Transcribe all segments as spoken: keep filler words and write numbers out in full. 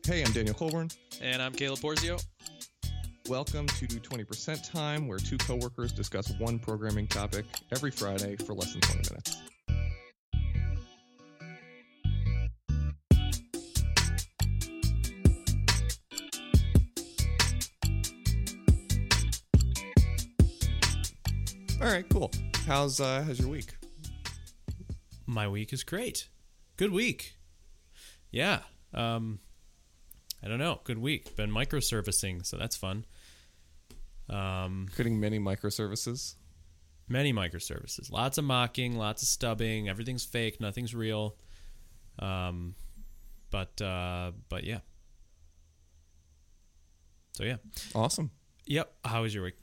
Hey, I'm Daniel Colburn. And I'm Caleb Porzio. Welcome to twenty percent Time, where two coworkers discuss one programming topic every Friday for less than twenty minutes. All right, cool. How's uh, how's your week? My week is great. Good week. Yeah. Um, I don't know. Good week. Been microservicing, so that's fun. Um, Creating many microservices. Many microservices. Lots of mocking, lots of stubbing. Everything's fake. Nothing's real. Um, but uh, but yeah. So yeah. Awesome. Yep. How was your week?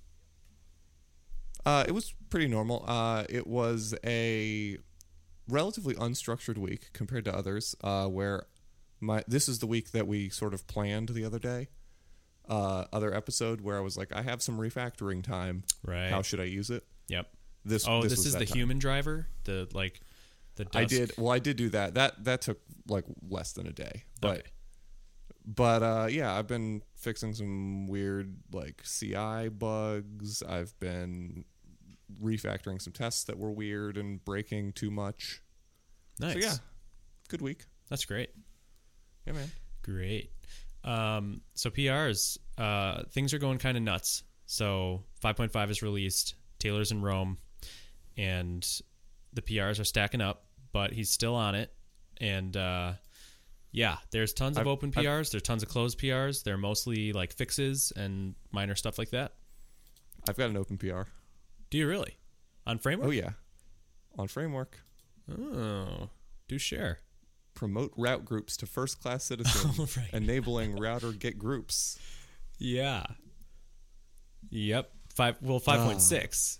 Uh, it was pretty normal. Uh, it was a relatively unstructured week compared to others, uh, where my this is the week that we sort of planned the other day, uh, other episode where I was like, I have some refactoring time. Right. How should I use it? Yep. This. Oh, this, this, was is that the time. human driver. The like, the. Dusk. I did. Well, I did do that. That that took like less than a day, but. Okay. But uh, yeah, I've been fixing some weird like C I bugs. I've been refactoring some tests that were weird and breaking too much. Nice. So yeah, good week. That's great. Yeah, man. Great. Um, so P Rs, uh, things are going kind of nuts. So five point five is released. Taylor's in Rome, and the P Rs are stacking up. But he's still on it, and uh, yeah, there's tons of I've, open P Rs. I've, There's tons of closed P Rs. They're mostly like fixes and minor stuff like that. I've got an open P R. Do you really? On Framework? Oh yeah, on Framework. Oh, do share. Promote route groups to first-class citizens, Oh, right. enabling router get groups. Yeah. Yep. Five. Well, five point six.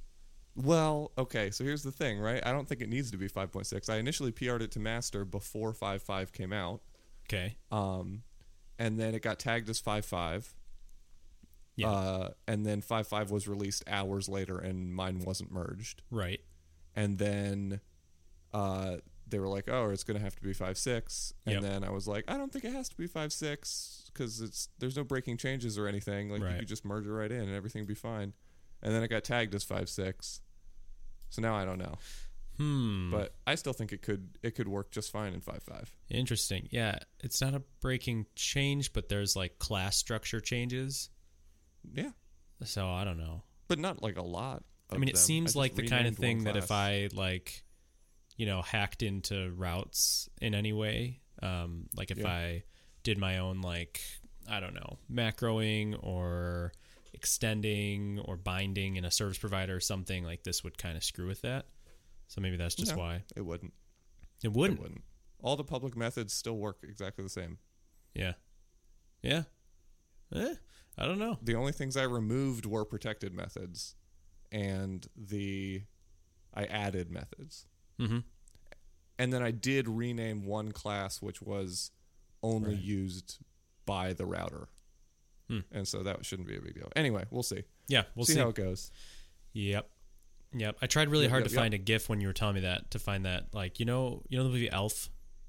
Well, okay, so here's the thing, right? I don't think it needs to be five point six. I initially P R'd it to master before five point five came out. Okay. Um, and then it got tagged as five point five. Yeah. Uh, and then five point five was released hours later, and mine wasn't merged. Right. And then uh, they were like, "Oh, it's going to have to be five point six." And Yep. then I was like, "I don't think it has to be five point six because it's there's no breaking changes or anything. Like Right. you could just merge it right in, and everything would be fine." And then it got tagged as five point six. So now I don't know. Hmm. But I still think it could it could work just fine in five point five. Interesting. Yeah, it's not a breaking change, but there's like class structure changes. Yeah, So I don't know. but not like a lot. I mean, it them. seems just like the kind of renamed one thing that if class. I like, you know, hacked into routes in any way, um, like if Yeah. I did my own like, I don't know, macroing or extending or binding in a service provider or something, like this would kind of screw with that. So maybe that's just No, why. it wouldn't. It wouldn't. It wouldn't. All the public methods still work exactly the same. Yeah. Yeah. Eh, I don't know. The only things I removed were protected methods, and the I added methods. Mm-hmm. And then I did rename one class which was only Right. used by the router. Hmm. And so that shouldn't be a big deal. Anyway, we'll see. Yeah, we'll see, see. how it goes. Yep. Yep. I tried really Yep, hard yep, to yep. find a GIF when you were telling me that, to find that, like, you know, you know the movie Elf?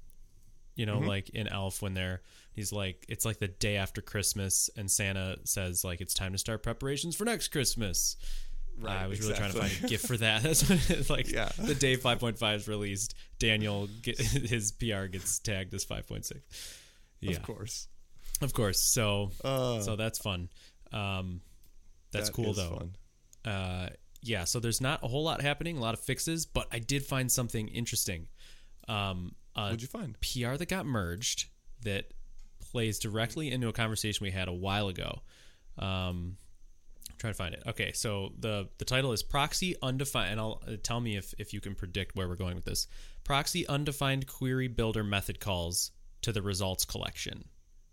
You know, Mhm. like in Elf when they're, he's like, it's like the day after Christmas and Santa says like, it's time to start preparations for next Christmas. Right, I was really trying to exactly. find a GIF for that. That's what it's like. Yeah. The day five point five is released, Daniel, get, his P R gets tagged as five point six. Yeah. Of course. Of course. So, Uh, so that's fun. Um, that's that cool is though. fun. Uh, yeah, so there's not a whole lot happening, a lot of fixes, but I did find something interesting. Um, a What'd you find? P R that got merged that plays directly into a conversation we had a while ago. Um, I'm trying to find it. Okay, so the the title is Proxy Undefined, and I'll uh, tell me if, if you can predict where we're going with this. Proxy Undefined Query Builder Method Calls to the Results Collection.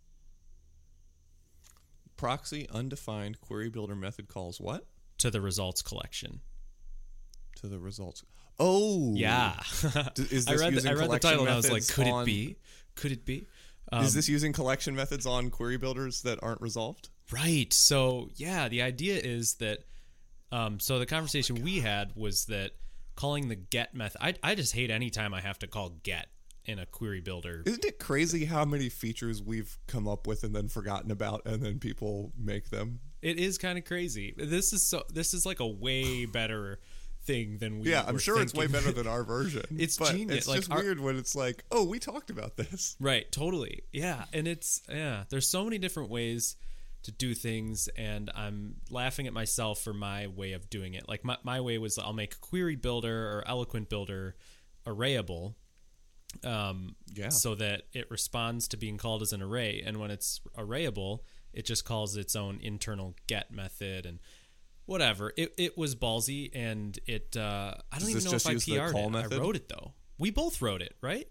Proxy undefined query builder method calls what? To the Results Collection. To the results. Oh. Yeah. D- is I this read the, using I read the collection title and I was like, methods could on- it be? Could it be? Um, Is this using collection methods on query builders that aren't resolved? Right. So, yeah, the idea is that, um, so the conversation we had was that calling the get method, I, I just hate any time I have to call get in a query builder. Isn't it crazy how many features we've come up with and then forgotten about, and then people make them? It is kind of crazy. This is so. This is like a way better thing than we. Yeah, I'm were sure it's way thinking. better than our version. It's but genius. It's Like, just our- weird when it's like, oh, we talked about this. Right, totally. Yeah, and it's yeah, there's so many different ways to do things, and I'm laughing at myself for my way of doing it. Like my, my way was I'll make query builder or eloquent builder arrayable, um Yeah. so that it responds to being called as an array, and when it's arrayable, it just calls its own internal get method and whatever. It it was ballsy, and it uh I don't Does even this know just if I use the P R'd call it. method? I wrote it though. We both wrote it, right?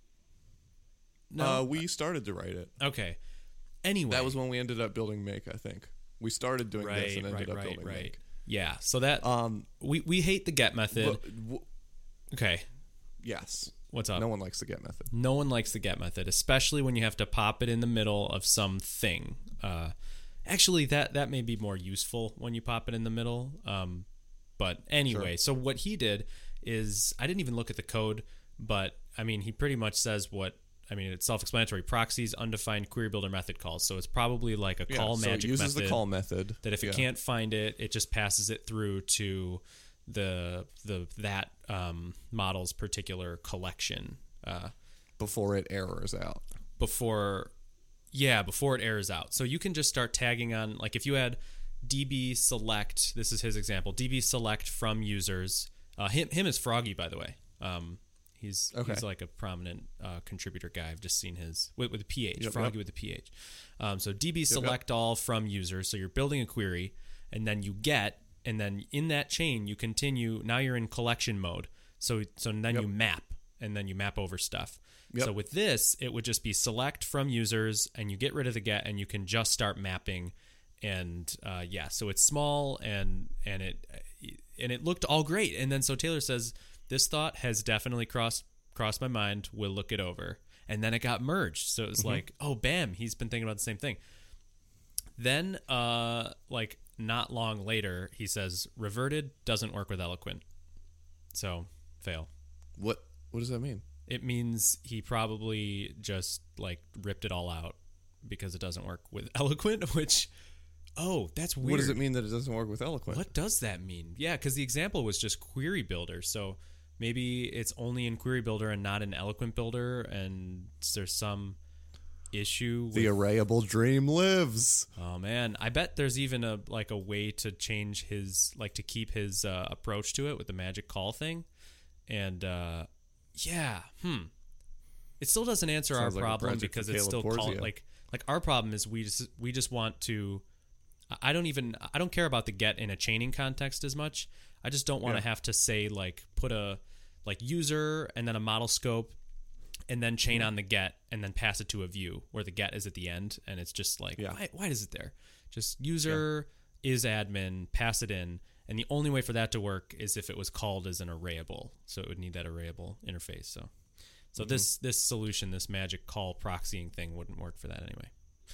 No. Uh, we started to write it. Okay. Anyway, That was when we ended up building Make, I think. We started doing this right, and ended right, up right, building right. Make. Yeah. So that Um, we we hate the get method. but, w- Okay. yes. What's up? No one likes the get method. No one likes the get method, especially when you have to pop it in the middle of something. Uh, actually, that that may be more useful when you pop it in the middle. Um, but anyway, Sure. so what he did is I didn't even look at the code, but I mean, he pretty much says what. I mean, it's self-explanatory. Proxies, undefined query builder method calls. So it's probably like a Yeah, call so magic it uses method the call method. that if it Yeah. can't find it, it just passes it through to the the that um, model's particular collection. Uh, before it errors out. before yeah before it errors out, so you can just start tagging on, like if you had db select, this is his example, db select from users, uh him him is Froggy, by the way. um he's Okay. he's like a prominent uh contributor guy. I've just seen his with, with a ph. Yep, Froggy yep. with a ph. Um so db yep. select all from users, so you're building a query, and then you get, and then in that chain you continue. Now you're in collection mode, so so then Yep. you map, and then you map over stuff. Yep. So with this, it would just be select from users, and you get rid of the get, and you can just start mapping. And uh, yeah, so it's small, and and it and it looked all great. And then so Taylor says, this thought has definitely crossed crossed my mind. We'll look it over. And then it got merged. So it was Mm-hmm. like, oh, bam, he's been thinking about the same thing. Then, uh, like not long later, he says, reverted doesn't work with eloquent. So fail. What What does that mean? It means he probably just like ripped it all out because it doesn't work with eloquent, which, oh, that's weird. What does it mean that it doesn't work with Eloquent? What does that mean? Yeah, because the example was just query builder. So maybe it's only in query builder and not in eloquent builder, and there's some issue with, The arrayable dream lives. oh man, I bet there's even a like a way to change his, like to keep his uh, approach to it with the magic call thing. And uh yeah, hmm. It still doesn't answer Sounds our like a problem project because for it's Caleb still call, Porzio. like like our problem is we just we just want to. I don't even I don't care about the get in a chaining context as much. I just don't want to Yeah. have to say like put a like user and then a model scope and then chain on the get and then pass it to a view where the get is at the end, and it's just like Yeah. why why is it there? Just user is admin, pass it in. And the only way for that to work is if it was called as an arrayable. So it would need that arrayable interface. So so Mm-hmm. this this solution, this magic call proxying thing wouldn't work for that anyway.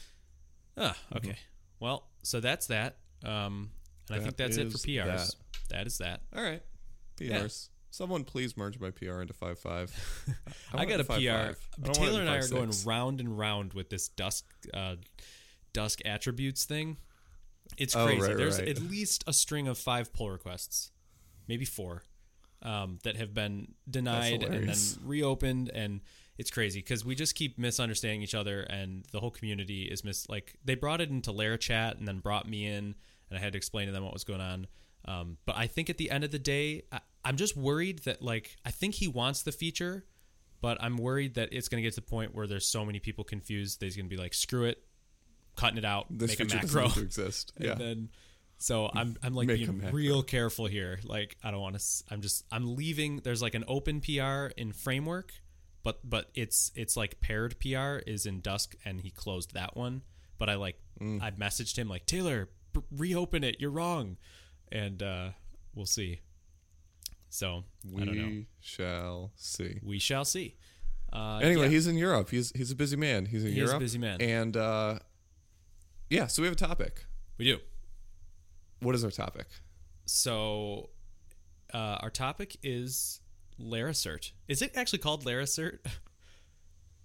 Ah, okay. Well, so that's that. Um, and I That think that's it for is P Rs. that. That is that. All right. P Rs. Someone please merge my P R into five five. I, got a P R. But Taylor and I are going round. round and round with this dusk uh, dusk attributes thing. It's Oh, crazy. right, There's right. at least a string of five pull requests, maybe four, um, that have been denied and then hilarious. reopened, and it's crazy because we just keep misunderstanding each other, and the whole community is mis like they brought it into Lair chat and then brought me in, and I had to explain to them what was going on. Um, but I think at the end of the day, I, I'm just worried that like I think he wants the feature, but I'm worried that it's going to get to the point where there's so many people confused that he's going to be like, screw it, cutting it out, This make a feature macro. doesn't need to exist. And Yeah. then, so I'm I'm like Make a being macro. real careful here. Like I don't want to. I'm just I'm leaving. There's like an open P R in Framework, but but it's it's like paired P R is in Dusk, and he closed that one. But I like Mm. I messaged him like, Taylor, b- reopen it. You're wrong, and uh, we'll see. So I don't know. We shall see. We shall see. Uh, Anyway, yeah. he's in Europe. He's he's a busy man. He's in He is Europe. a busy man. And uh, yeah, so we have a topic. we do. What is our topic? So uh, our topic is Laracert. Is it actually called Laracert?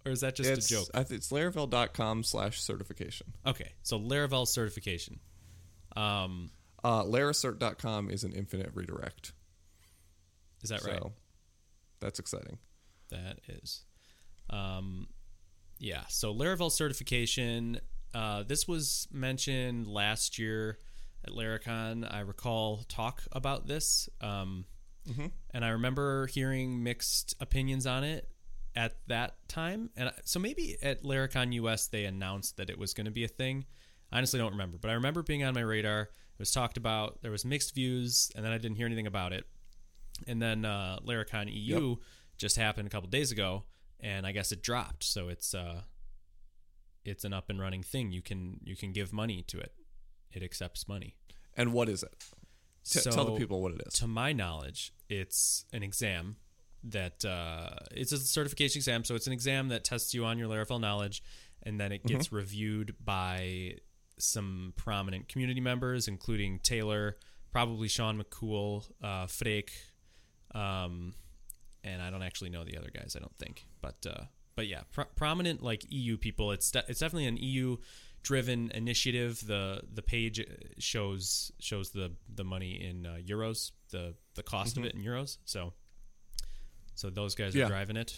Or is that just it's, a joke? I th- it's Laravel.com slash certification. Okay, so Laravel certification. Um, Uh, Laracert dot com is an infinite redirect. is that right? So that's exciting. That is. Um, yeah, so Laravel certification. Uh, this was mentioned last year at Laracon. I recall talk about this. Um, Mm-hmm. and I remember hearing mixed opinions on it at that time. And I- so maybe at Laracon U S they announced that it was going to be a thing. I honestly don't remember, but I remember being on my radar. It was talked about. There was mixed views, and then I didn't hear anything about it. And then uh, Laracon E U Yep. just happened a couple days ago, and I guess it dropped. So it's uh, it's an up and running thing. You can you can give money to it. It accepts money. And what is it? T- So, tell the people what it is. To my knowledge, it's an exam that uh, it's a certification exam. So it's an exam that tests you on your Laravel knowledge, and then it gets Mm-hmm. reviewed by some prominent community members, including Taylor, probably Sean McCool, uh, Frake, um, and I don't actually know the other guys. I don't think, but uh, but yeah, pro- prominent like E U people. It's de- it's definitely an E U driven initiative. The the page shows shows the the money in uh, euros, the the cost Mm-hmm. of it in euros. So so those guys are Yeah. driving it.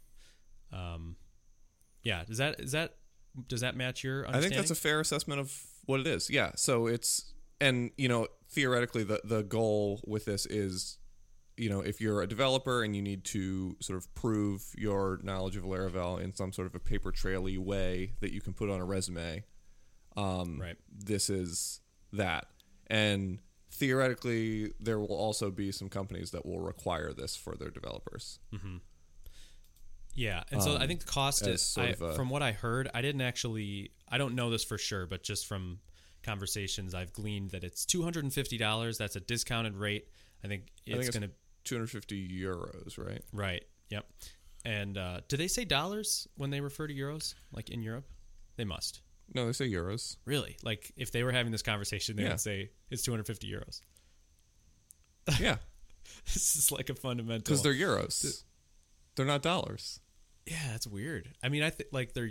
Um, yeah. Does that is that does that match your I understanding? think that's a fair assessment of what it is. Yeah. So it's, and, you know, theoretically, the, the goal with this is, you know, if you're a developer and you need to sort of prove your knowledge of Laravel in some sort of a paper traily way that you can put on a resume, um, Right. this is that. And theoretically, there will also be some companies that will require this for their developers. Yeah, and so um, I think the cost as is, sort I, of a- from what I heard, I didn't actually, I don't know this for sure, but just from conversations I've gleaned that it's two hundred fifty dollars. That's a discounted rate. I think I think it's it's going to, two hundred fifty euros, right? right, yep. And uh, do they say dollars when they refer to euros, like in Europe? They must. No, they say euros. Really? Like if they were having this conversation, they Yeah. would say it's two hundred fifty euros. Yeah, This is like a fundamental. because they're euros. They're not dollars. Yeah, that's weird. I mean, I think like they're,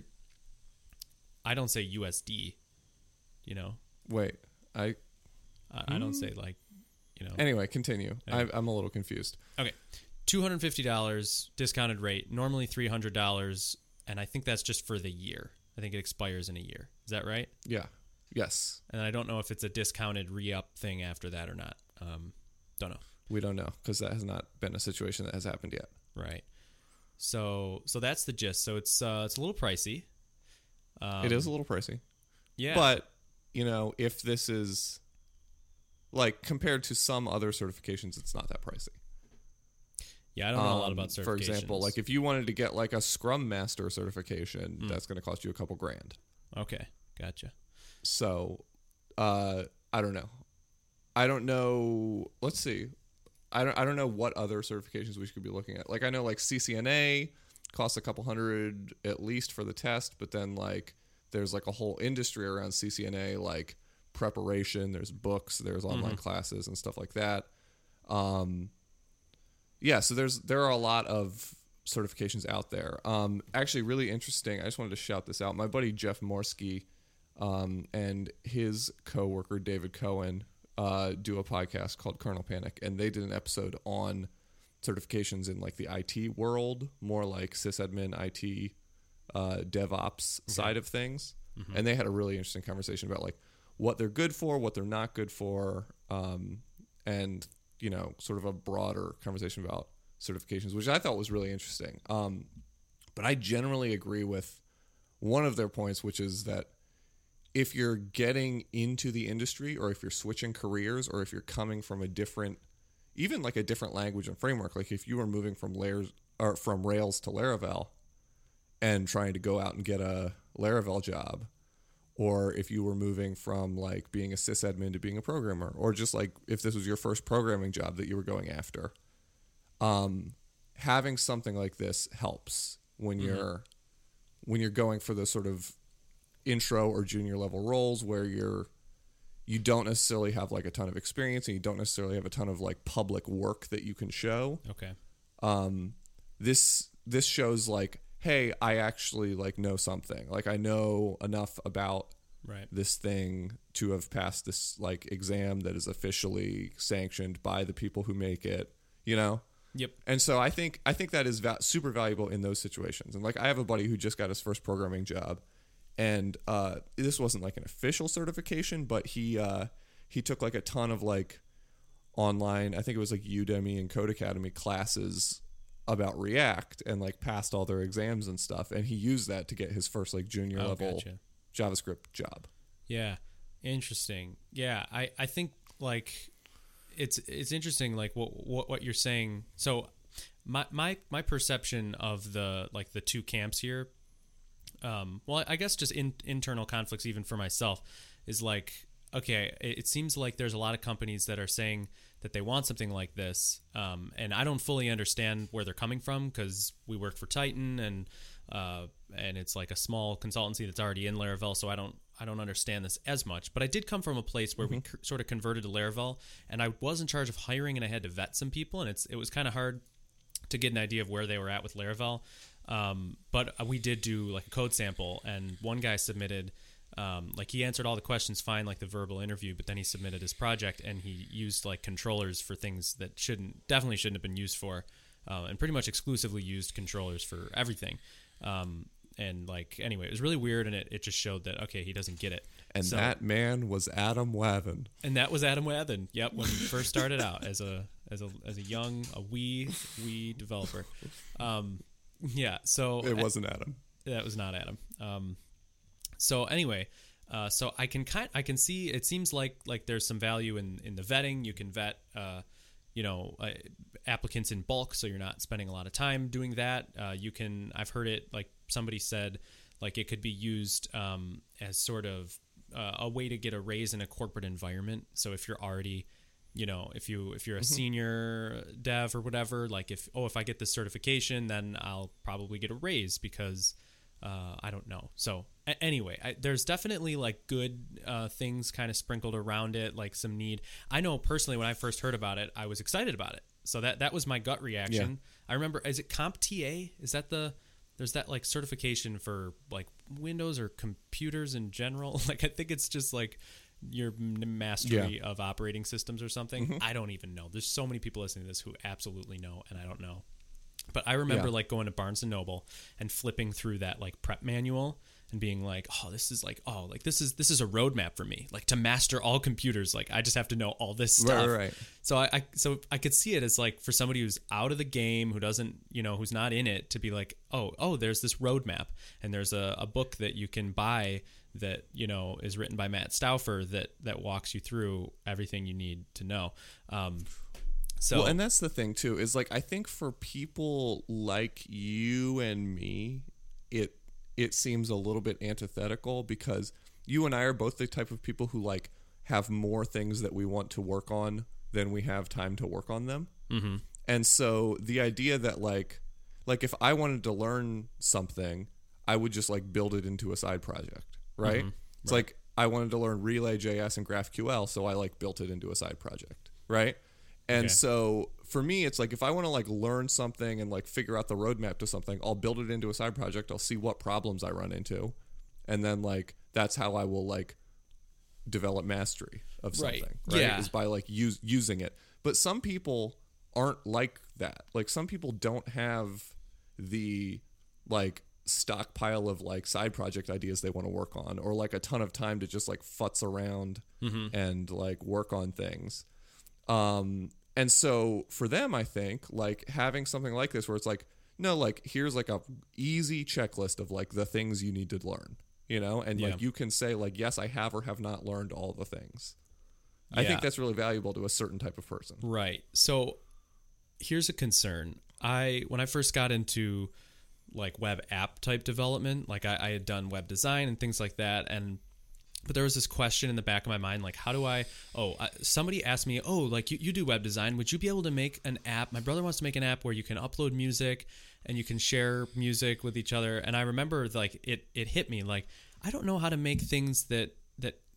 I don't say U S D, you know? Wait, I I, I don't say like, you know. anyway. Continue. Anyway. I, I'm a little confused. Okay, two hundred fifty dollars discounted rate. Normally three hundred dollars, and I think that's just for the year. I think it expires in a year. Is that right? Yeah. Yes. And I don't know if it's a discounted re-up thing after that or not. Um, don't know. We don't know because that has not been a situation that has happened yet. Right. So so that's the gist. So it's uh, it's a little pricey. Um, It is a little pricey, yeah. but you know, if this is like compared to some other certifications, it's not that pricey. yeah, I don't know a lot Um, about certifications. For example, like if you wanted to get like a Scrum Master Hmm. certification, that's going to cost you a couple grand. Okay, gotcha. So, uh, I don't know. I don't know. Let's see. I don't. I don't know what other certifications we should be looking at. Like I know, like C C N A costs a couple hundred at least for the test, but then like there's like a whole industry around C C N A, like preparation. There's books. There's online classes and stuff like that. Um, yeah. So there's there are a lot of certifications out there. Um, actually, really interesting. I just wanted to shout this out. My buddy Jeff Morsky um, and his coworker David Cohen uh, do a podcast called Kernel Panic, and they did an episode on certifications in like the I T world, more like sysadmin, I T, uh, DevOps side of things. And they had a really interesting conversation about like what they're good for, what they're not good for, um, and you know, sort of a broader conversation about certifications, which I thought was really interesting. Um, but I generally agree with one of their points, which is that if you're getting into the industry, or if you're switching careers, or if you're coming from a different, even like a different language and framework, like if you were moving from layers or from Rails to Laravel and trying to go out and get a Laravel job, or if you were moving from like being a sysadmin to being a programmer, or just like if this was your first programming job that you were going after, um, having something like this helps when Mm-hmm. you're when you're going for the sort of intro or junior level roles where you're you don't necessarily have like a ton of experience and you don't necessarily have a ton of like public work that you can show. Okay. Um, this this shows like hey, I actually like know something. Like I know enough about Right. this thing to have passed this like exam that is officially sanctioned by the people who make it, you know? Yep. And so I think I think that is va- super valuable in those situations. And like I have a buddy who just got his first programming job, and uh, this wasn't like an official certification, but he uh, he took like a ton of like online, I think it was like Udemy and Code Academy classes about React, and like passed all their exams and stuff. And he used that to get his first like junior Oh, level gotcha. JavaScript job. Yeah. Interesting. Yeah. I, I think like it's, it's interesting. Like what, what, what you're saying. So my, my, my perception of the, like the two camps here, um, well, I guess just in, internal conflicts, even for myself, is like, okay, it, it seems like there's a lot of companies that are saying that they want something like this. Um, and I don't fully understand where they're coming from, because we work for Titan, and, uh, and it's like a small consultancy that's already in Laravel. So I don't, I don't understand this as much, but I did come from a place where mm-hmm. we c- sort of converted to Laravel, and I was in charge of hiring, and I had to vet some people, and it's, it was kind of hard to get an idea of where they were at with Laravel. Um, but we did do like a code sample, and one guy submitted, um, like he answered all the questions fine, like the verbal interview, but then he submitted his project, and he used like controllers for things that shouldn't, definitely shouldn't have been used for, uh, and pretty much exclusively used controllers for everything. Um, and like, anyway, it was really weird, and it, it just showed that, okay, he doesn't get it. And so, that man was Adam Wathan. And that was Adam Wathan. Yep. When he first started out as a, as a, as a young, a wee, wee developer. Um, yeah. So it wasn't Adam. That was not Adam. Um, so anyway, uh, so I can kind, I can see, it seems like, like there's some value in, in the vetting. You can vet, uh, you know, uh, applicants in bulk, so you're not spending a lot of time doing that. Uh, you can, I've heard it, like somebody said, like it could be used um, as sort of uh, a way to get a raise in a corporate environment. So if you're already, you know, if you if you're a mm-hmm. senior dev or whatever, like if oh if I get this certification, then I'll probably get a raise because uh, I don't know. So a- anyway, I, there's definitely like good uh, things kind of sprinkled around it, like some need. I know personally when I first heard about it, I was excited about it. So that that was my gut reaction. Yeah. I remember, is it CompTIA? Is that the there's that like certification for like Windows or computers in general? Like I think it's just like your mastery yeah. of operating systems or something. Mm-hmm. I don't even know. There's so many people listening to this who absolutely know, and I don't know. But I remember yeah. like going to Barnes and Noble and flipping through that like prep manual and being like, oh, this is like, oh, like this is this is a roadmap for me, like to master all computers. Like I just have to know all this stuff. Right, right. So I, I so I could see it as like for somebody who's out of the game, who doesn't, you know, who's not in it, to be like, oh, oh, there's this roadmap, and there's a, a book that you can buy that, you know, is written by Matt Stauffer that that walks you through everything you need to know. Um, So, well, and that's the thing too, is like I think for people like you and me, it it seems a little bit antithetical, because you and I are both the type of people who like have more things that we want to work on than we have time to work on them. Mm-hmm. And so the idea that like like if I wanted to learn something, I would just like build it into a side project, right? Mm-hmm. It's right. Like I wanted to learn Relay J S and GraphQL, so I like built it into a side project, right? And okay. so for me, it's like if I want to like learn something and like figure out the roadmap to something, I'll build it into a side project. I'll see what problems I run into, and then like that's how I will like develop mastery of something. Right? right? Yeah, is by like use using it. But some people aren't like that. Like some people don't have the like stockpile of like side project ideas they want to work on, or like a ton of time to just like futz around mm-hmm. and like work on things. Um, and so for them, I think like having something like this where it's like, no, like here's like a easy checklist of like the things you need to learn, you know, and yeah. like you can say like, yes, I have or have not learned all the things. Yeah. I think that's really valuable to a certain type of person. Right. So here's a concern. I, when I first got into like web app type development, like I, I had done web design and things like that. And But there was this question in the back of my mind, like, how do I, oh, uh, somebody asked me, oh, like, you, you do web design. Would you be able to make an app? My brother wants to make an app where you can upload music and you can share music with each other. And I remember, like, it, it hit me, like, I don't know how to make things that, that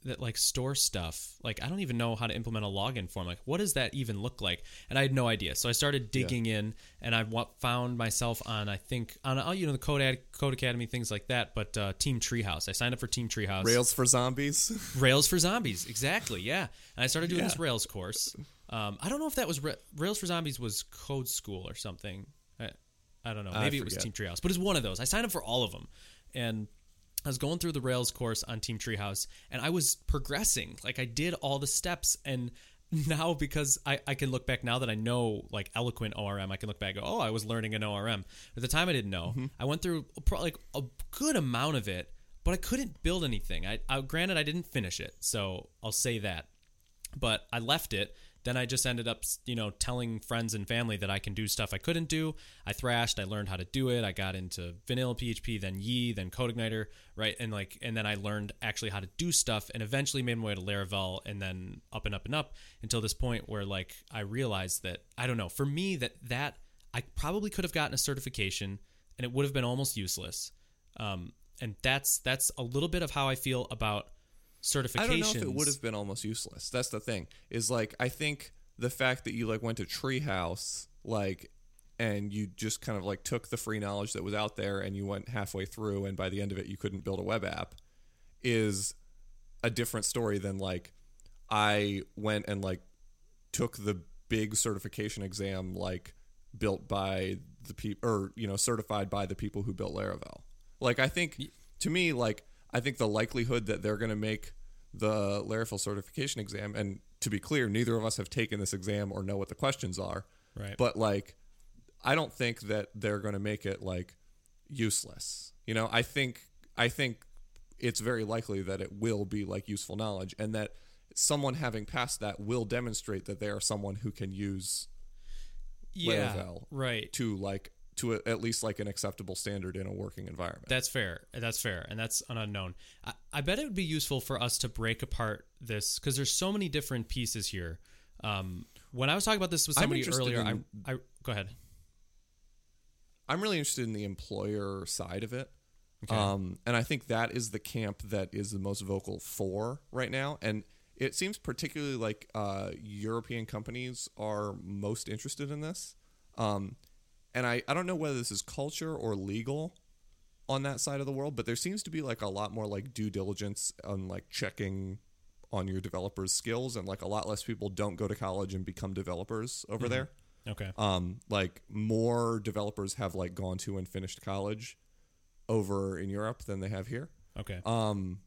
that like store stuff. Like I don't even know how to implement a login form. Like what does that even look like? And I had no idea. So I started digging yeah. in, and I w- found myself on I think on uh, you know the Code Ad, Code Academy, things like that. But uh, Team Treehouse. I signed up for Team Treehouse. Rails for Zombies. Rails for Zombies. Exactly. Yeah. And I started doing yeah. this Rails course. Um, I don't know if that was Ra- Rails for Zombies was Code School or something. I, I don't know. Maybe it was Team Treehouse, but it's one of those. I signed up for all of them, and I was going through the Rails course on Team Treehouse, and I was progressing. Like I did all the steps, and now because I, I can look back now that I know like eloquent O R M, I can look back and go, oh, I was learning an O R M. At the time I didn't know. Mm-hmm. I went through probably like a good amount of it, but I couldn't build anything. I, I granted I didn't finish it, so I'll say that. But I left it. Then I just ended up, you know, telling friends and family that I can do stuff I couldn't do. I thrashed. I learned how to do it. I got into vanilla P H P, then Yee, then CodeIgniter, right? And like, and then I learned actually how to do stuff, and eventually made my way to Laravel, and then up and up and up until this point where like I realized that I don't know. For me, that that I probably could have gotten a certification, and it would have been almost useless. Um, and that's that's a little bit of how I feel about certifications. I don't know if it would have been almost useless. That's the thing. Is like I think the fact that you like went to Treehouse, like, and you just kind of like took the free knowledge that was out there, and you went halfway through, and by the end of it, you couldn't build a web app, is a different story than like I went and like took the big certification exam, like built by the people, or you know, certified by the people who built Laravel. Like I think to me, like. I think the likelihood that they're going to make the Laravel certification exam, and to be clear, neither of us have taken this exam or know what the questions are. Right. But like, I don't think that they're going to make it like useless. You know, I think I think it's very likely that it will be like useful knowledge, and that someone having passed that will demonstrate that they are someone who can use yeah, Laravel right. to like. to a, at least like an acceptable standard in a working environment. That's fair. That's fair. And that's an unknown. I, I bet it would be useful for us to break apart this, because there's so many different pieces here. Um, when I was talking about this with somebody earlier, in, I, I go ahead. I'm really interested in the employer side of it. Okay. Um, and I think that is the camp that is the most vocal for right now. And it seems particularly like uh, European companies are most interested in this. Um, And I, I don't know whether this is culture or legal on that side of the world, but there seems to be like a lot more like due diligence on like checking on your developers' skills, and like a lot less people don't go to college and become developers over mm-hmm. there. Okay. Um, like more developers have like gone to and finished college over in Europe than they have here. Okay. Um,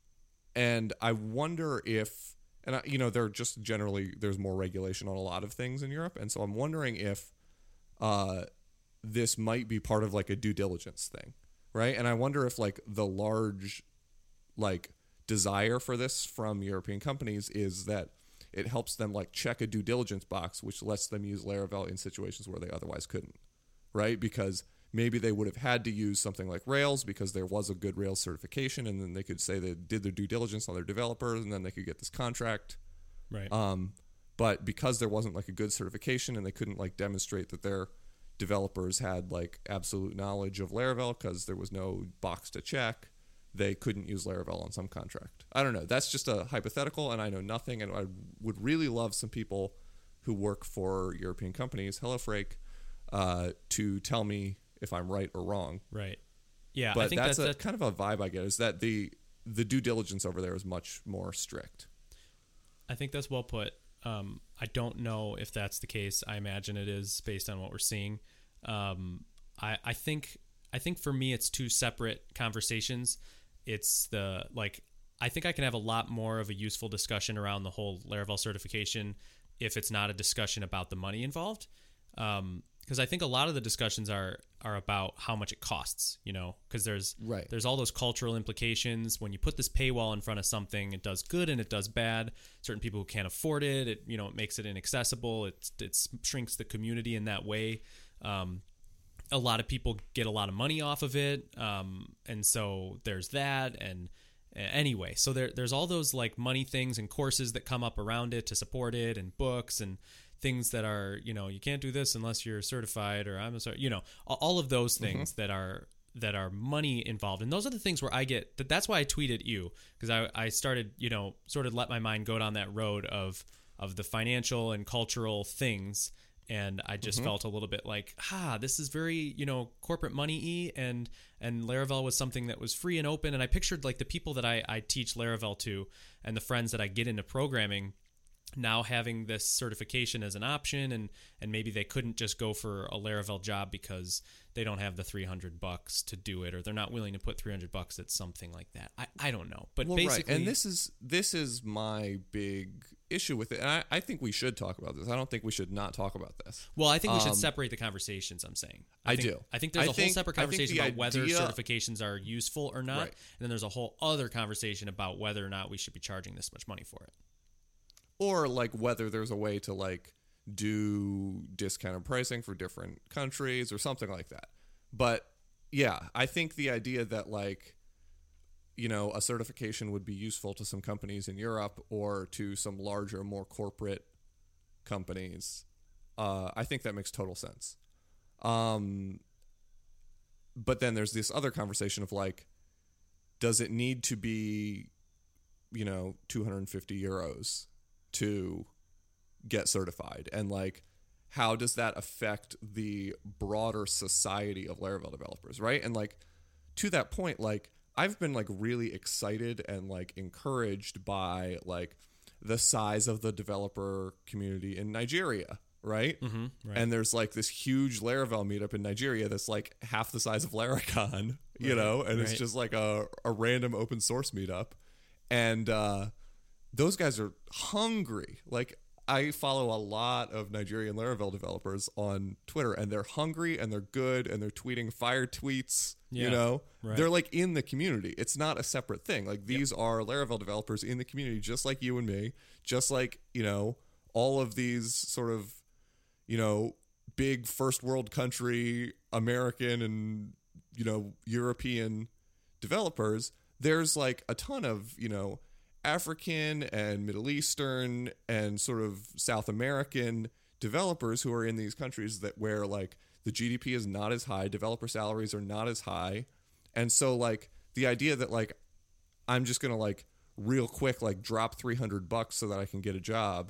and I wonder if, and I, you know, there just generally there's more regulation on a lot of things in Europe, and so I'm wondering if uh. this might be part of like a due diligence thing, right? And I wonder if like the large like desire for this from European companies is that it helps them like check a due diligence box, which lets them use Laravel in situations where they otherwise couldn't, right? Because maybe they would have had to use something like Rails because there was a good Rails certification, and then they could say they did their due diligence on their developers, and then they could get this contract. Right. Um, but because there wasn't like a good certification, and they couldn't like demonstrate that their developers had like absolute knowledge of Laravel because there was no box to check, they couldn't use Laravel on some contract. I don't know. That's just a hypothetical, and I know nothing. And I would really love some people who work for European companies, hello Frake, uh, to tell me if I'm right or wrong. Right. Yeah, but I think that's, that's a that, kind of a vibe I get, is that the the due diligence over there is much more strict. I think that's well put. Um, I don't know if that's the case. I imagine it is based on what we're seeing. Um, I, I think I think for me it's two separate conversations. It's the like I think I can have a lot more of a useful discussion around the whole Laravel certification if it's not a discussion about the money involved. Um, because I think a lot of the discussions are are about how much it costs, you know, because there's right. there's all those cultural implications. When you put this paywall in front of something, it does good and it does bad. Certain people who can't afford it, it you know, it makes it inaccessible. It it shrinks the community in that way. Um, a lot of people get a lot of money off of it, um, and so there's that. And uh, anyway, so there there's all those like money things and courses that come up around it to support it, and books and things that are, you know, you can't do this unless you're certified, or I'm a, you know, all of those things mm-hmm. that are that are money involved. And those are the things where I get that. That's why I tweeted you, because I, I started, you know, sort of let my mind go down that road of of the financial and cultural things. And I just mm-hmm. felt a little bit like, ah, this is very, you know, corporate money-y, and and Laravel was something that was free and open. And I pictured like the people that I, I teach Laravel to and the friends that I get into programming now having this certification as an option, and and maybe they couldn't just go for a Laravel job because they don't have the three hundred bucks to do it, or they're not willing to put three hundred bucks at something like that. I, I don't know. But well, basically, right. And this is this is my big issue with it. And I, I think we should talk about this. I don't think we should not talk about this. Well, I think we should um, separate the conversations, I'm saying. I, I think, do. I think there's I a think, whole separate conversation about idea, whether certifications are useful or not. Right. And then there's a whole other conversation about whether or not we should be charging this much money for it. Or like whether there's a way to like do discounted pricing for different countries or something like that. But yeah, I think the idea that like, you know, a certification would be useful to some companies in Europe or to some larger, more corporate companies, uh, I think that makes total sense. Um, but then there's this other conversation of like, does it need to be, you know, two hundred fifty euros to get certified? And like, how does that affect the broader society of Laravel developers, right? And like, to that point, like, I've been like really excited and like encouraged by like the size of the developer community in Nigeria, right? Mm-hmm, right. And there's like this huge Laravel meetup in Nigeria that's like half the size of Laracon, you right, know, and right. it's just like a, a random open source meetup. And uh, those guys are hungry. Like, I follow a lot of Nigerian Laravel developers on Twitter, and they're hungry and they're good and they're tweeting fire tweets, yeah, you know? right. They're like in the community. It's not a separate thing. Like, these yep. are Laravel developers in the community, just like you and me, just like, you know, all of these sort of, you know, big first world country American and, you know, European developers. There's like a ton of, you know, African and Middle Eastern and sort of South American developers who are in these countries that where like the G D P is not as high, developer salaries are not as high. And so like the idea that like I'm just going to like real quick like drop three hundred bucks so that I can get a job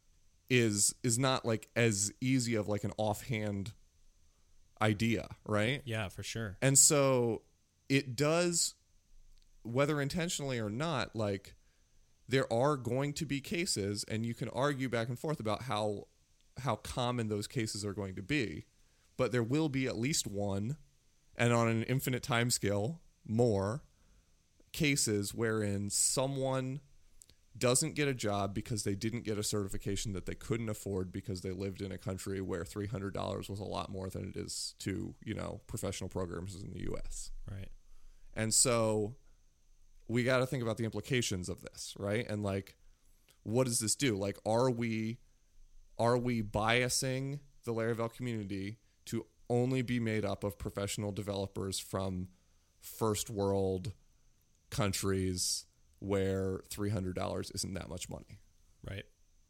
is is not like as easy of like an offhand idea, right? Yeah, for sure. And so it does, whether intentionally or not, like there are going to be cases, and you can argue back and forth about how how common those cases are going to be, but there will be at least one, and on an infinite timescale, more cases wherein someone doesn't get a job because they didn't get a certification that they couldn't afford because they lived in a country where three hundred dollars was a lot more than it is to, you know, professional programmers in the U S. Right. And so we got to think about the implications of this, right? And like, what does this do? Like, are we are we biasing the Laravel community to only be made up of professional developers from first world countries where three hundred dollars isn't that much money? Right.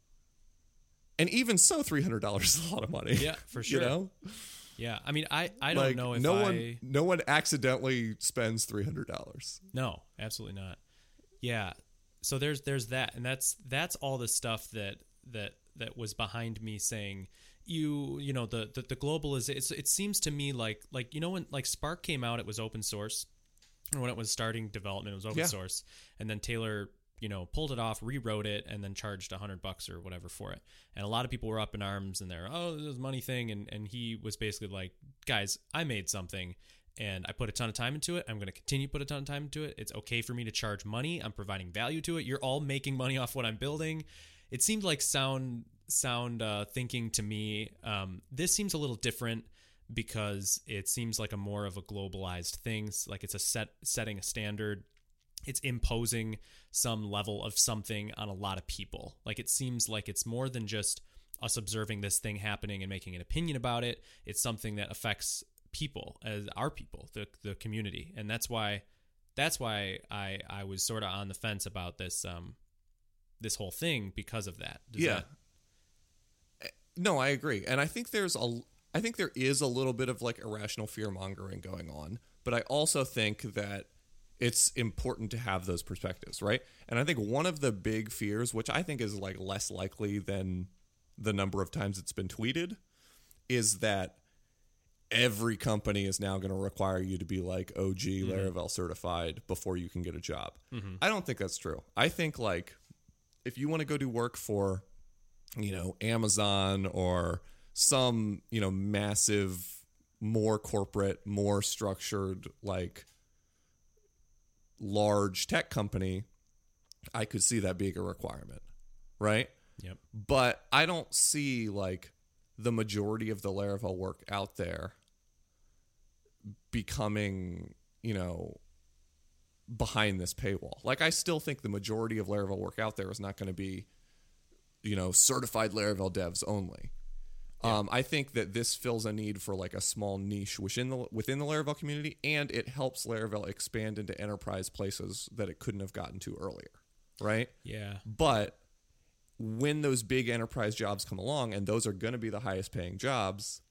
And even so, three hundred dollars is a lot of money. Yeah, for sure. You know? Yeah, I mean, I, I don't like, know if no I... one no one accidentally spends three hundred dollars. No, absolutely not. Yeah, so there's there's that, and that's that's all the stuff that that that was behind me saying you you know the the, the global is it's, it seems to me like like you know when like Spark came out, it was open source, or when it was starting development, it was open yeah. source, and then Taylor you know pulled it off, rewrote it, and then charged a hundred bucks or whatever for it. And a lot of people were up in arms, and they're oh this is money thing, and and he was basically like, guys, I made something, and I put a ton of time into it. I'm going to continue to put a ton of time into it. It's okay for me to charge money. I'm providing value to it. You're all making money off what I'm building. It seemed like sound sound uh, thinking to me. Um, this seems a little different because it seems like a more of a globalized thing. Like it's a set setting a standard. It's imposing some level of something on a lot of people. Like it seems like it's more than just us observing this thing happening and making an opinion about it. It's something that affects people, as our people, the the community. And that's why that's why I I was sort of on the fence about this um this whole thing because of that. Does yeah. That... No, I agree. And I think there's a I think there is a little bit of like irrational fear mongering going on, but I also think that it's important to have those perspectives, right? And I think one of the big fears, which I think is like less likely than the number of times it's been tweeted, is that every company is now going to require you to be like O G mm-hmm. Laravel certified before you can get a job. Mm-hmm. I don't think that's true. I think like if you want to go do work for, you know, Amazon or some, you know, massive, more corporate, more structured, like large tech company, I could see that being a requirement, right? Yep. But I don't see like the majority of the Laravel work out there becoming, you know, behind this paywall. Like I still think the majority of Laravel work out there is not going to be, you know, certified Laravel devs only. Yeah. Um, I think that this fills a need for like a small niche within the within the Laravel community, and it helps Laravel expand into enterprise places that it couldn't have gotten to earlier, right? Yeah. But when those big enterprise jobs come along, and those are going to be the highest paying jobs,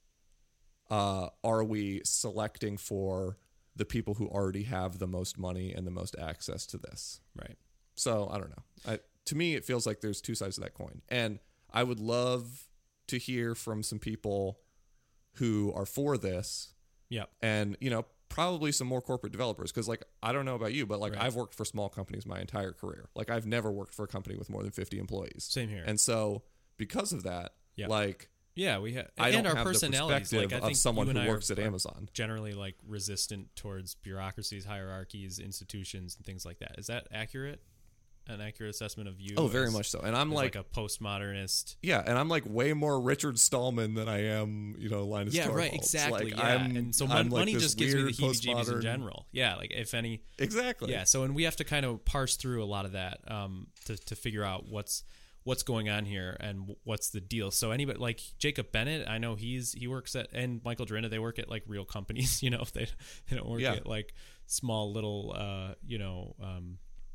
uh, are we selecting for the people who already have the most money and the most access to this? Right. So I don't know. I, to me, it feels like there's two sides of that coin, and I would love to hear from some people who are for this. Yeah. And, you know, probably some more corporate developers. Because, like, I don't know about you, but, like, Right. I've worked for small companies my entire career. Like, I've never worked for a company with more than fifty employees. Same here. And so, because of that, Yeah. like, Yeah, we have, I and don't our have the personalities. perspective Like, I think of someone you who and I works are, at are Amazon. generally like resistant towards bureaucracies, hierarchies, institutions, and things like that. Is that accurate? An accurate assessment of you? Oh, very as, much so. And I'm as like, like a postmodernist. yeah, and I'm like way more Richard Stallman than I am, you know, Linus Yeah, Torvalds. right, exactly. Like, yeah, I'm, and so I'm mon- like money this just gives me the weird heebie-jeebies in postmodern- general. Yeah, like if any. Exactly. Yeah, so and we have to kind of parse through a lot of that um, to to figure out what's what's going on here and what's the deal. So anybody like Jacob Bennett, I know he's he works at, and Michael Drinna, they work at like real companies. You know, they they don't work Yeah. at like small little uh, you know um,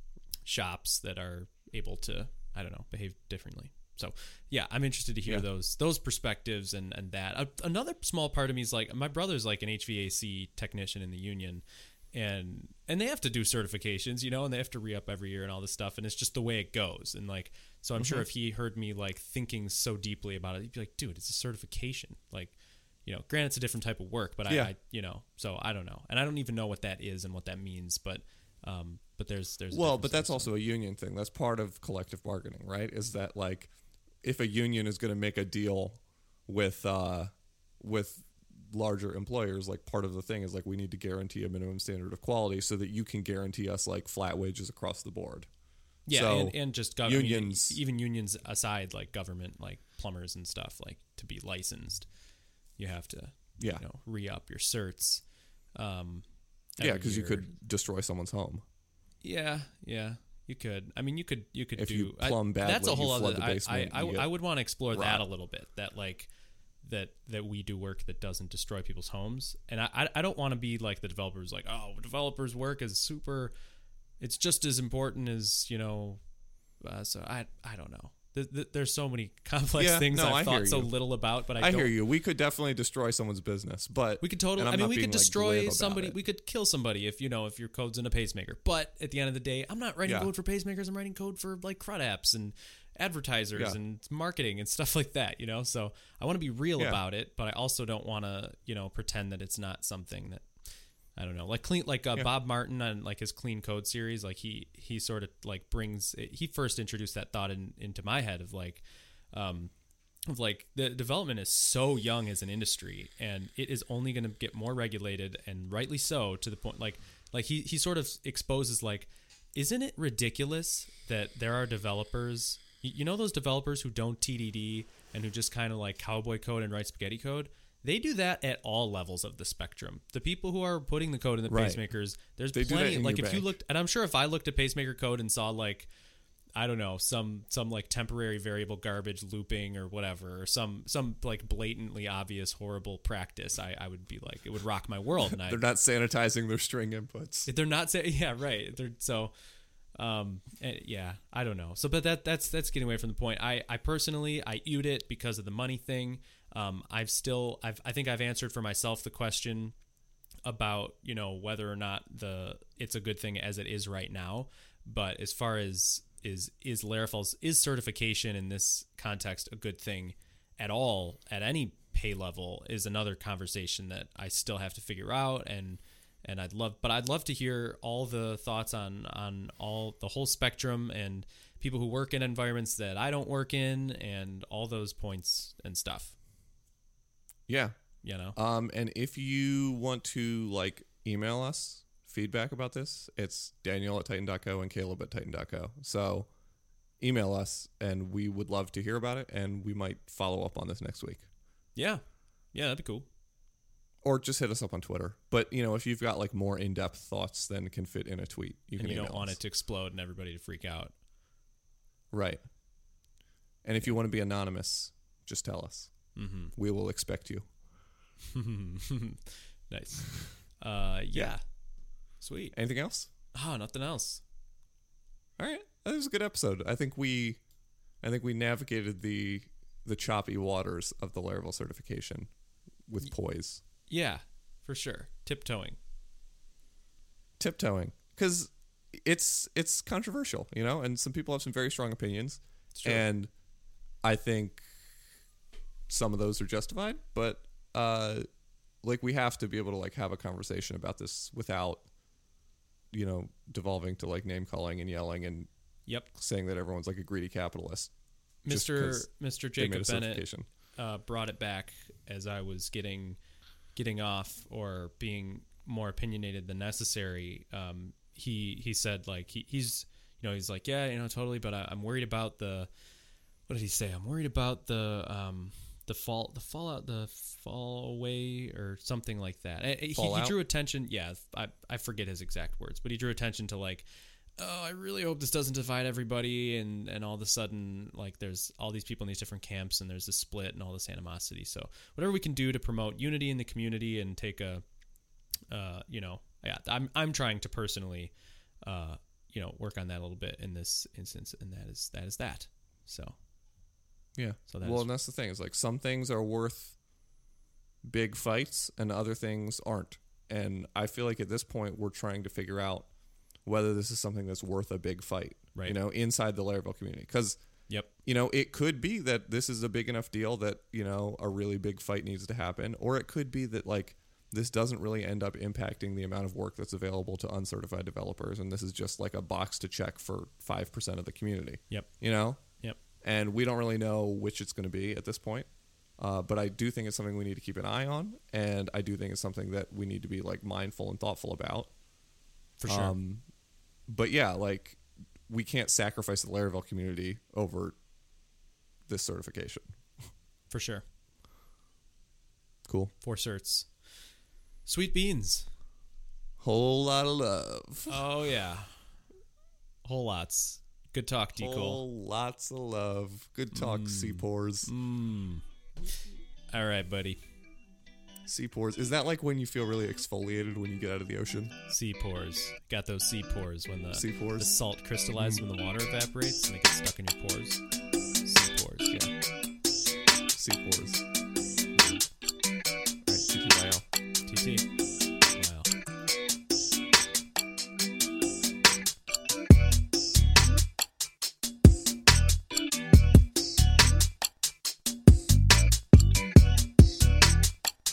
shops that are able to, I don't know, behave differently. So yeah, I'm interested to hear Yeah. those those perspectives and and that. Uh, another small part of me is like, my brother's like an H V A C technician in the union, and and they have to do certifications, you know, and they have to re-up every year and all this stuff, and it's just the way it goes. And like, so I'm Mm-hmm. sure if he heard me like thinking so deeply about it, he'd be like, dude, it's a certification. Like, you know, granted it's a different type of work, but Yeah. I, I you know, so I don't know, and I don't even know what that is and what that means, but um but there's there's a Well, difference but that's there, also a union thing. That's part of collective bargaining, right? Is that like if a union is going to make a deal with uh, with larger employers, like part of the thing is like we need to guarantee a minimum standard of quality so that you can guarantee us like flat wages across the board. Yeah, So, and, and just government, unions- even unions aside, like government, like plumbers and stuff, like to be licensed, you have to, Yeah. you know, re-up your certs. Um, Yeah, every because you year. could destroy someone's home. Yeah, yeah, you could. I mean, you could, you could If do. you plumb I, that's badly, a whole you other. flood the I, basement, I, I, you get I would want to explore that rot. a little bit. That like, that that we do work that doesn't destroy people's homes, and I, I, I don't want to be like the developers. Like, oh, developers' work is super. It's just as important as you know. Uh, so I, I don't know. Th- th- there's so many complex Yeah, things no, I've I thought hear so you. little about, but I, I don't. hear you. We could definitely destroy someone's business, but We could totally. and I'm I mean, not we being, could like, destroy glib about somebody. it. We could kill somebody if you know if your code's in a pacemaker. But at the end of the day, I'm not writing Yeah. code for pacemakers. I'm writing code for like CRUD apps and advertisers Yeah. and marketing and stuff like that. You know, so I want to be real Yeah. about it, but I also don't want to you know pretend that it's not something that. I don't know, like clean, like uh, Yeah. Bob Martin on like his Clean Code series. Like he he sort of like brings. He first introduced that thought in, into my head of like. Um, of like the development is so young as an industry, and it is only going to get more regulated, and rightly so, to the point like like he he sort of exposes like, isn't it ridiculous that there are developers, you, you know those developers who don't T D D and who just kind of like cowboy code and write spaghetti code? They do that at all levels of the spectrum. The people who are putting the code in the Right. pacemakers, there's They do that plenty. in Like your if you bank. looked, and I'm sure if I looked at pacemaker code and saw like, I don't know, some some like temporary variable garbage looping or whatever, or some some like blatantly obvious horrible practice, I, I would be like, it would rock my world. And I, They're not sanitizing their string inputs. they're not saying, yeah, right. They're so, um, eh, yeah, I don't know. So, but that that's that's getting away from the point. I I personally I ewed it because of the money thing. Um, I've still I've I think I've answered for myself the question about, you know, whether or not the it's a good thing as it is right now. But as far as is is Laravel's is certification in this context a good thing at all at any pay level is another conversation that I still have to figure out. And and I'd love, but I'd love to hear all the thoughts on on all the whole spectrum and people who work in environments that I don't work in and all those points and stuff. Yeah. You know? Um, and if you want to like email us feedback about this, it's Daniel at titan dot co and Caleb at titan dot co. So email us and we would love to hear about it, and we might follow up on this next week. Yeah. Yeah, that'd be cool. Or just hit us up on Twitter. But, you know, if you've got like more in-depth thoughts than can fit in a tweet, you and can you email don't want us. it to explode and everybody to freak out. Right. And if you want to be anonymous, just tell us. Mm-hmm. We will expect you. Nice. Uh, yeah. Sweet. Anything else? Oh, nothing else. All right. That was a good episode. I think we I think we navigated the the choppy waters of the Laravel certification with poise. Yeah, for sure. Tiptoeing. Tiptoeing. Because it's it's controversial, you know, and some people have some very strong opinions. It's true. And I think some of those are justified, but uh, like we have to be able to like have a conversation about this without, you know, devolving to like name calling and yelling and Yep. saying that everyone's like a greedy capitalist. just Mister 'cause Mister they made a Jacob Bennett certification. uh, brought it back as I was getting getting off or being more opinionated than necessary. Um, he he said like he, he's you know he's like yeah you know totally, but I, I'm worried about the what did he say? I'm worried about the um, the fall the fallout the fall away or something like that. He, he drew attention. Yeah, I I forget his exact words, but he drew attention to like. Oh, I really hope this doesn't divide everybody, and, and all of a sudden, like, there's all these people in these different camps, and there's this split and all this animosity. So whatever we can do to promote unity in the community and take a, uh, you know, yeah, I'm I'm trying to personally, uh, you know, work on that a little bit in this instance, and that is that is that. So Yeah. So that well, is- and that's the thing. Is like some things are worth big fights, and other things aren't. And I feel like at this point, we're trying to figure out whether this is something that's worth a big fight, Right. you know, inside the Laravel community. Because, Yep. you know, it could be that this is a big enough deal that, you know, a really big fight needs to happen. Or it could be that, like, this doesn't really end up impacting the amount of work that's available to uncertified developers. And this is just like a box to check for five percent of the community, Yep. you know? Yep. And we don't really know which it's going to be at this point. Uh, but I do think it's something we need to keep an eye on. And I do think it's something that we need to be, like, mindful and thoughtful about. For sure. Um, but yeah, like we can't sacrifice the Laravel community over this certification. For sure. Cool. Four certs. Sweet beans. Whole lot of love. Oh yeah. Whole lots. Good talk, D. Cole. Whole lots of love. Good talk, Mm. C-Pores. Mm. All right, buddy. C-Pores. Is that like when you feel really exfoliated when you get out of the ocean? Sea pores. Got those sea pores when the, C-Pores? the salt crystallizes when the water evaporates and it gets stuck in your pores. Sea pores, yeah. C-Pores. All right, T T Y L. T T. Wow.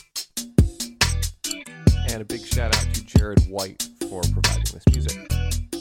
And a big shout out to Jared White for providing this music.